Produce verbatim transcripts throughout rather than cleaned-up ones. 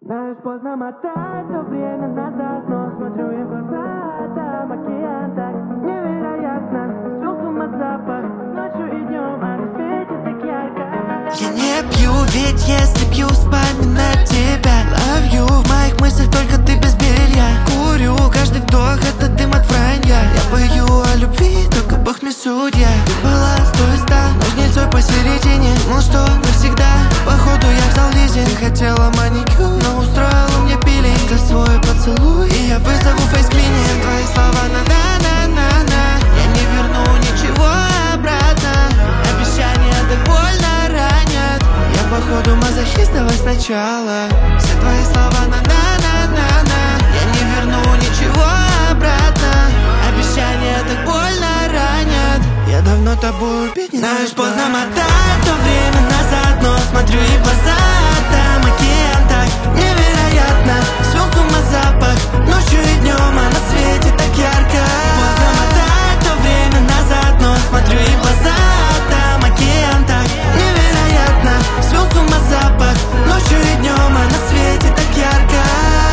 Знаешь, поздно мотать то время назад, но смотрю им в глаза, там океан так невероятно. Свел с ума запах ночью и днем, а на свете так ярко. Я не пью, ведь если пью, вспоминать тебя. Love you, в моих мыслях только ты без белья. Курю, каждый вдох это дым от вранья. Я пою о любви, только Бог мне судья. Баланс то и стал, ножницой посередине. Ну что, навсегда, походу я взял лизинг. Хотела маникюр, но устроила мне пилинг. За свой поцелуй, и я вызову фейсклининг. Твои слова на-на-на-на-на. Я не верну ничего обратно. Обещания так больно ранят. Я походу мазохист, давай сначала. Все твои слова на-на-на-на-на. Я не верну ничего обратно. Обещания так больно ранят. Я давно тобой убить не знаешь, поздно мотать то время назад, но смотрю и в глаза, там океан так невероятно. Свел с ума запах ночью и днем, а на свете так ярко. Поздно мотать то время назад, но смотрю и в глаза, там океан так невероятно. Свел с ума запах ночью и днем, а на свете так ярко.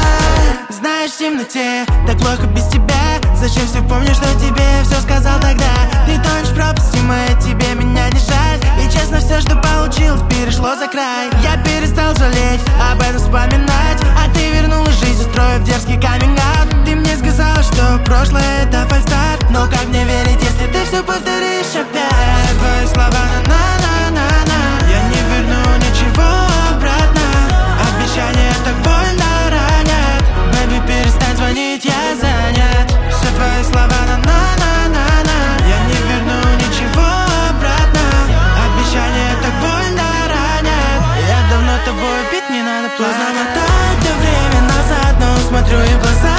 Знаешь, в темноте так плохо без тебя. Зачем все помнишь, что тебе все сказал тогда? Ты тонешь в пропасти моей, тебе меня не жаль. И честно, все, что получилось, перешло за край. Я перестал жалеть, об этом вспоминать. А ты вернулась в жизнь, устроив дерзкий каминг-аут. Ты мне сказала, что прошлое это фальстарт. Но как мне верить, если ты все повторишь опять? Твои слова на-на-на-на-на. Я не верну ничего обратно. Обещания так больно ранят. Бэби, перестань звонить, я занят. Все твои слова на-на-на-на-на. Я не верну ничего обратно. Обещания так больно ранят. Я давно тобой пить не надо. Поздно мотать то время назад, но смотрю и в глаза,